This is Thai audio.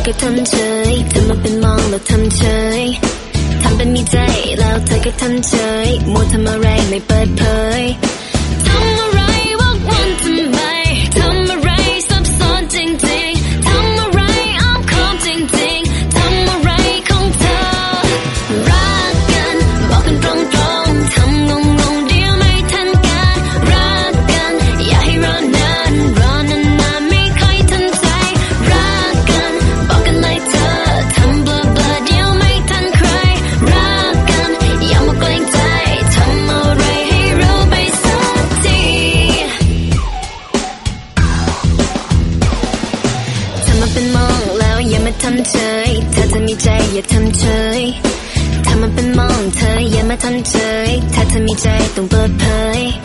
ก็ทำเฉยทำมาเป็นมองแล้วทำเฉยทำเป็นมีใจแล้วเธอก็ทำเฉยมัวทำอะไรไม่เปิดเผยทำอะไรวกวนทำไมทำอะไรซับซ้อนจริงๆทำอะไรอ้อมค้อมจริงๆทำอะไรของเธอรักกันบอกกันตรงๆทำงงๆเดี๋ยวไม่ทันการรักกันอย่าให้รอนานไม่ค่อยทันใจรักกันบอกกันเลยเธอทำเบลอเดี๋ยวไม่ทันใครรักกันอย่ามาเกรงใจทำอะไรให้รู้ไปสักทีทำมาเป็นมองแล้วอย่ามาทำเฉยถ้าเธอมีใจอย่าทำเฉยทำมาเป็นมองเธออย่ามาทำเฉยถ้าเธอมีใจต้องเปิดเผย